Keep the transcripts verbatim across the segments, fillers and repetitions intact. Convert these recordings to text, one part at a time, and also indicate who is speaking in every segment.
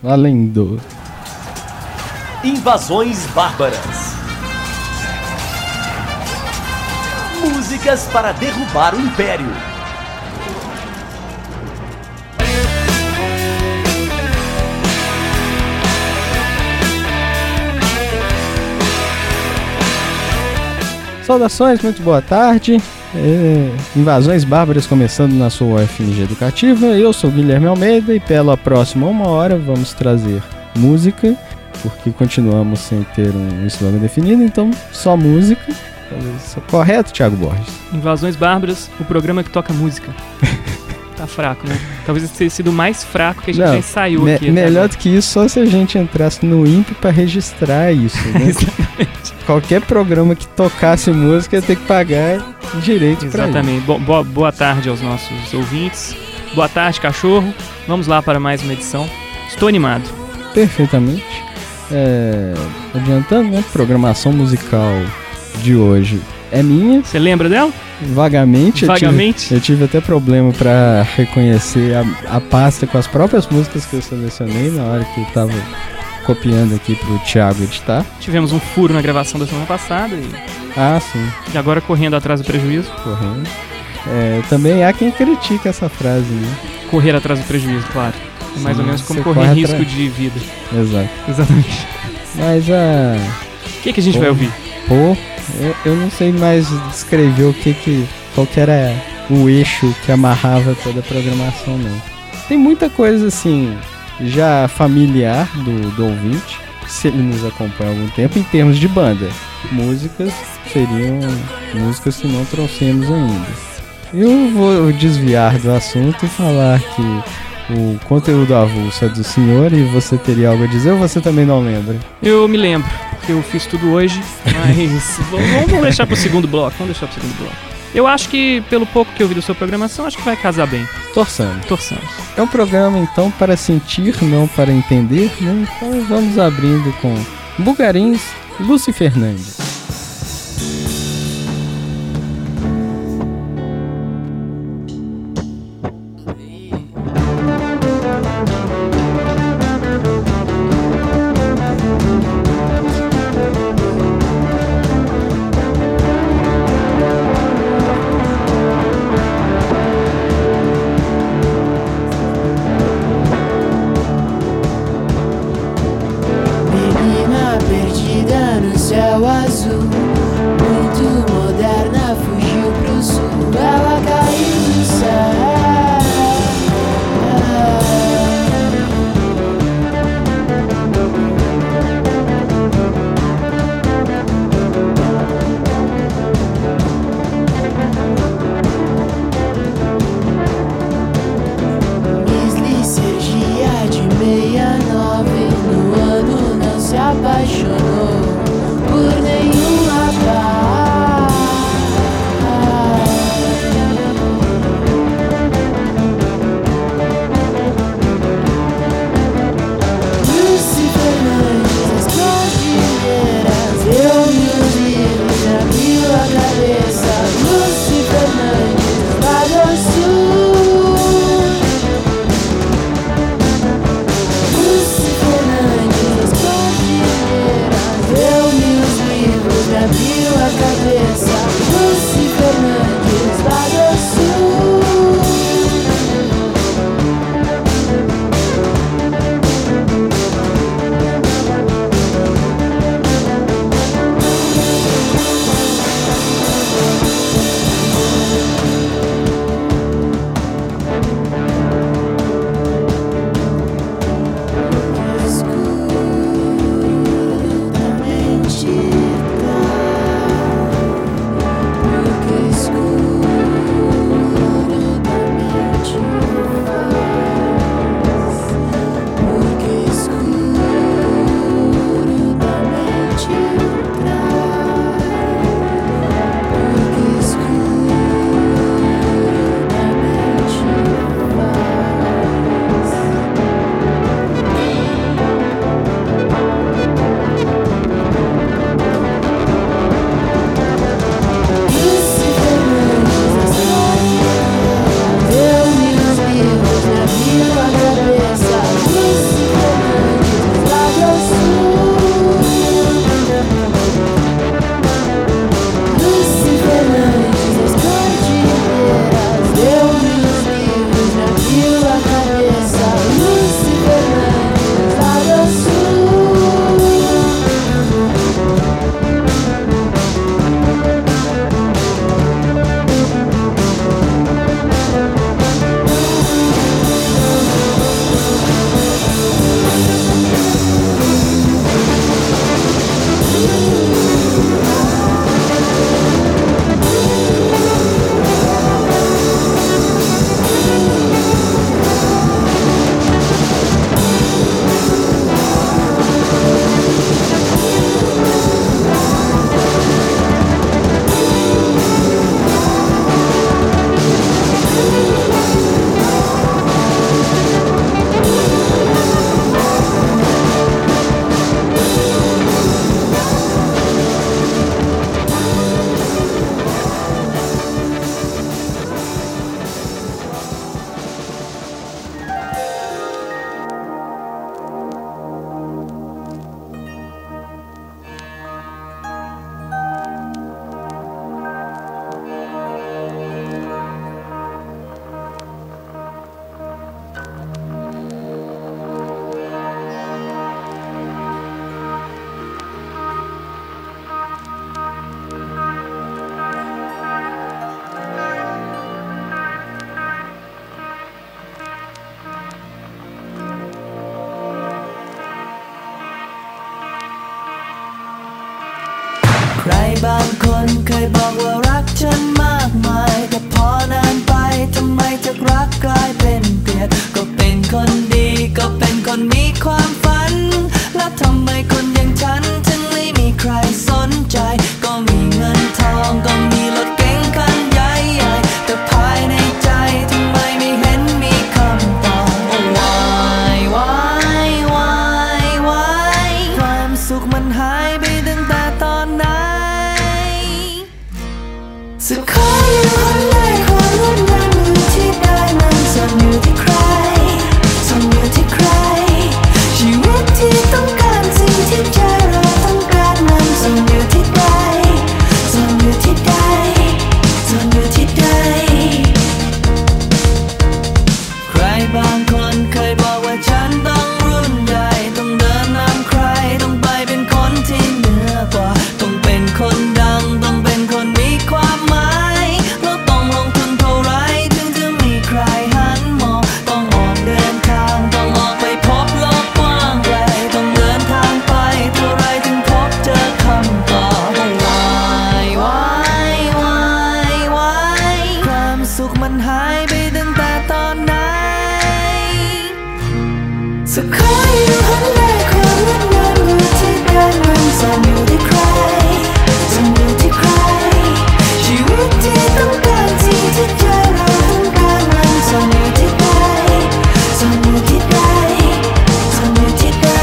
Speaker 1: Valendo!
Speaker 2: Invasões Bárbaras. Músicas para derrubar o Império.
Speaker 1: Saudações, muito boa tarde. É, Invasões Bárbaras começando na sua U F M G Educativa. Eu sou Guilherme Almeida e pela próxima uma hora vamos trazer música, porque continuamos sem ter um slogan definido, então só música. Correto, Thiago Borges?
Speaker 3: Invasões Bárbaras, o programa que toca música. Tá fraco, né? Talvez tenha sido o mais fraco que a gente
Speaker 1: Não,
Speaker 3: já ensaiou
Speaker 1: me-
Speaker 3: aqui.
Speaker 1: Melhor do que isso, só se a gente entrasse no I N P E pra registrar isso, né?
Speaker 3: Exatamente.
Speaker 1: Qualquer programa que tocasse música ia ter que pagar direito pra isso.
Speaker 3: Exatamente. Bo- boa, boa tarde aos nossos ouvintes. Boa tarde, cachorro. Vamos lá para mais uma edição. Estou animado.
Speaker 1: Perfeitamente. É, adiantando, né? Programação musical de hoje é minha,
Speaker 3: Você lembra dela?
Speaker 1: vagamente.
Speaker 3: Vagamente?
Speaker 1: Eu tive, eu tive até problema pra reconhecer a, a pasta com as próprias músicas que eu selecionei na hora que eu tava copiando aqui pro Thiago editar.
Speaker 3: Tivemos um furo na gravação da semana passada e,
Speaker 1: Ah, sim,
Speaker 3: e agora correndo atrás do prejuízo.
Speaker 1: correndo. É, também há quem critica essa frase, né?
Speaker 3: Correr atrás do prejuízo, claro. É mais
Speaker 1: Sim,
Speaker 3: ou menos como
Speaker 1: você
Speaker 3: correr
Speaker 1: corre
Speaker 3: risco
Speaker 1: atrás.
Speaker 3: de vida.
Speaker 1: Exato.
Speaker 3: Exatamente.
Speaker 1: Mas a...
Speaker 3: O que, que a gente
Speaker 1: Pô.
Speaker 3: vai ouvir?
Speaker 1: Pô, eu, eu não sei mais descrever o que que... Qual que era o eixo que amarrava toda a programação, não. Tem muita coisa, assim, já familiar do, do ouvinte, se ele nos acompanha há algum tempo, em termos de banda. Músicas seriam músicas que não trouxemos ainda. Eu vou desviar do assunto e falar que o conteúdo avulso é do senhor e você teria algo a dizer ou você também não lembra?
Speaker 3: Eu me lembro, porque eu fiz tudo hoje, mas vamos, vamos deixar pro segundo bloco, vamos deixar pro segundo bloco. Eu acho que, pelo pouco que eu vi da sua programação, acho que vai casar bem.
Speaker 1: Torçamos.
Speaker 3: Torçamos.
Speaker 1: É um programa, então, para sentir, não para entender, né? Então vamos abrindo com Bugarins, Lúcio Fernandes.
Speaker 4: Menina perdida no céu azul, muito moderna, fugiu pro sul. Ela caiu do céu. Miss Licergia de meia nove, no ano não se apaixonou por nenhum rapaz. Lúcio Fernandes, as cordilheiras, eu mil livros, abriu a cabeça. Lúcio Fernandes, lá do sul. Lúcio Fernandes, as cordilheiras, บางคนเคยบอกว่ารักฉันมากมายแต่พอนานไปทำไมจากรักกลายเป็นเกลียดก็เป็นคนดีก็เป็นคนมีความฝันแล้วทำไมคนอย่างฉันถึงไม่มีใครสนใจก็มีเงินทองก็มีรถเก๋งคันใหญ่ๆแต่ภายในใจทำไมไม่เห็นมีคำตอบ Why Why Why Why ความสุขมันหายไปตั้งแต่ตอนไหนสุขขออยู่ข้างในความงดงามอยู่ที่ใดมันซ่อนอยู่ที่ใครซ่อนอยู่ที่ใครชีวิตที่ต้องการสิ่งที่ใจเราต้องการมันซ่อนอยู่ที่ใดซ่อนอยู่ที่ใดซ่อนอยู่ที่ใดใครบางคนเคยบอกว่าฉันต้องรุ่นใหญ่ต้องเดินนำใครต้องไปเป็นคนที่เหนือกว่าต้องเป็นคนดังต้องเป็นคนมีความหมายแล้วต้องลงทุนเท่าไรถึงจะมีใครหันมองต้องออกเดินทางต้องออกไปพบโลกกว้างไกลต้องเดินทางไปเท่าไรถึงพบเจอคำตอบ Why Why Why Why ความสุขมันหายไปตั้งแต่ตอนไหนสุขขออยู่ข้างในความงดงามอยู่ที่ใดมันซ่อนอยู่ที่ใครซ่อนอยู่ที่ใครชีวิตที่ต้องการสิ่งที่ใจเราต้องการมันซ่อนอยู่ที่ใดซ่อนอยู่ที่ใดซ่อนอยู่ที่ใด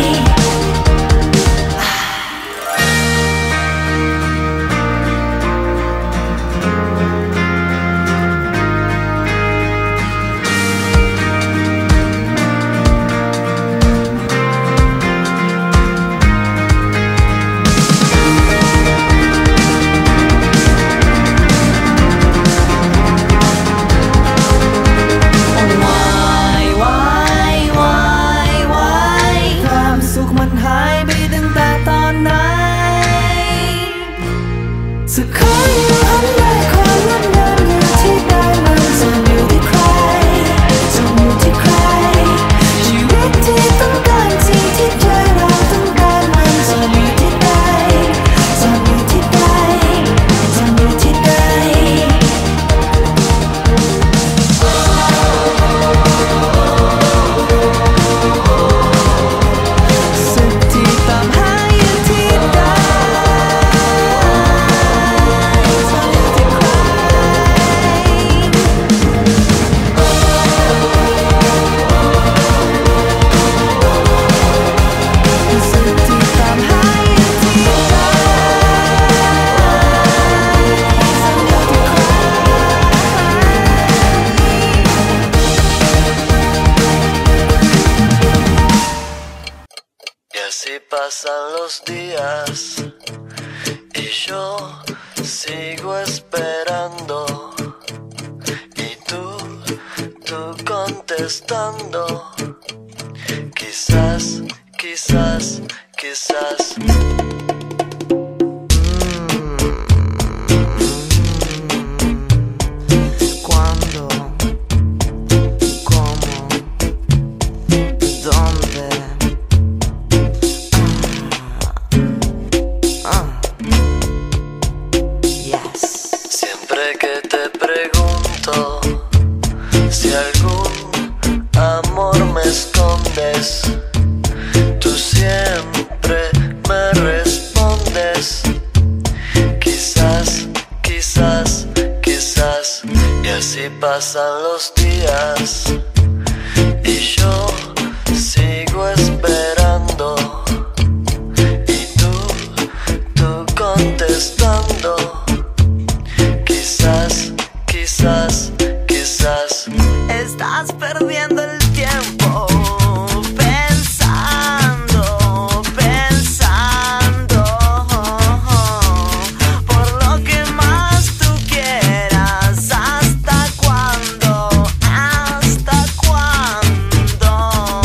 Speaker 4: สุขขออยู่ข้างในความงดงามอยู่ที่ใดมันซ่อนอยู่ที่ใครซ่อนอยู่ที่ใครชีวิตที่ต้องการสิ่งที่ใจเราต้องการมันซ่อนอยู่ที่ใดซ่อนอยู่ที่ใดซ่อนอยู่ที่ใดสุขที่ตามหาอยู่ที่ใด
Speaker 5: Pasan los días y yo sigo esperando y tú, tú contestando quizás, quizás, quizás
Speaker 4: ¿Cuándo? ¿Cómo? ¿Dónde?
Speaker 5: Siempre que te pregunto si algún amor me escondes, tú siempre me respondes quizás, quizás, quizás y así pasan los días y yo sigo esperando y tú, tú contestando quizás, quizás, quizás
Speaker 4: estás perdiendo el tiempo pensando, pensando por lo que más tú quieras. ¿Hasta cuándo? ¿Hasta cuándo?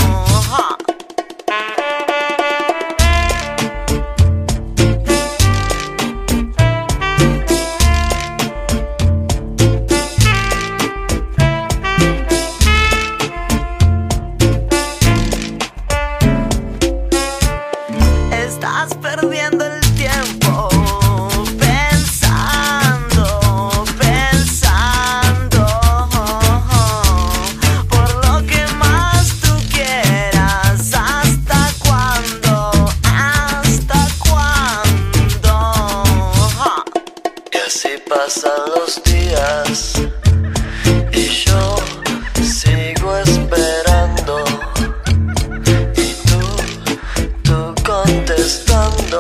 Speaker 5: quizás. Y yo sigo esperando. Y tú, tú contestando.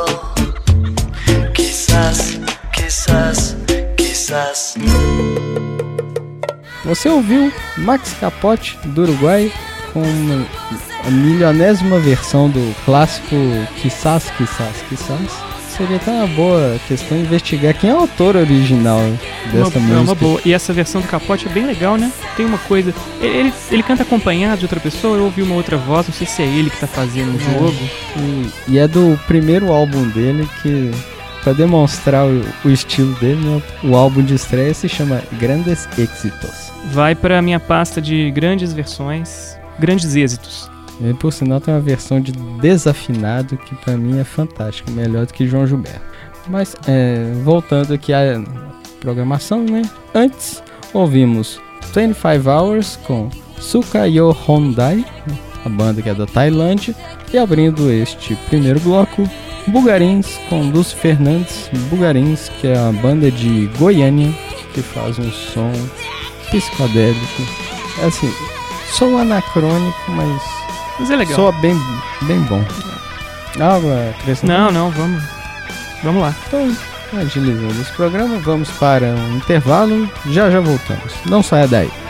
Speaker 5: Quizás, quizás, quizás.
Speaker 1: Você ouviu Max Capote, do Uruguai, com uma, a milionésima versão do clássico Quizás, Quizás, Quizás. Seria até uma boa questão investigar quem é o autor original dessa
Speaker 3: uma,
Speaker 1: música.
Speaker 3: É uma boa. E essa versão do Capote é bem legal, né? Tem uma coisa... Ele, ele, ele canta acompanhado de outra pessoa, eu ouvi uma outra voz, não sei se é ele que tá fazendo o
Speaker 1: É.
Speaker 3: jogo.
Speaker 1: E, e é do primeiro álbum dele que... Pra demonstrar o, o estilo dele, né, o álbum de estreia se chama Grandes Éxitos.
Speaker 3: Vai pra minha pasta de grandes versões, grandes êxitos.
Speaker 1: E por sinal tem uma versão de Desafinado que pra mim é fantástica, melhor do que João Gilberto. Mas é, voltando aqui à programação, né? Antes ouvimos vinte e cinco Hours com Sukayo Hondai, a banda que é da Tailândia, e abrindo este primeiro bloco, Bugarins com Lúcio Fernandes. Bugarins, que é uma banda de Goiânia que faz um som psicodélico. É assim, sou anacrônico, mas
Speaker 3: Mas é legal.
Speaker 1: soa bem, bem bom. Algo a acrescentar?
Speaker 3: Não, não, vamos. Vamos lá.
Speaker 1: Então, agilizando esse programa, vamos para um intervalo. Já já voltamos. Não saia daí.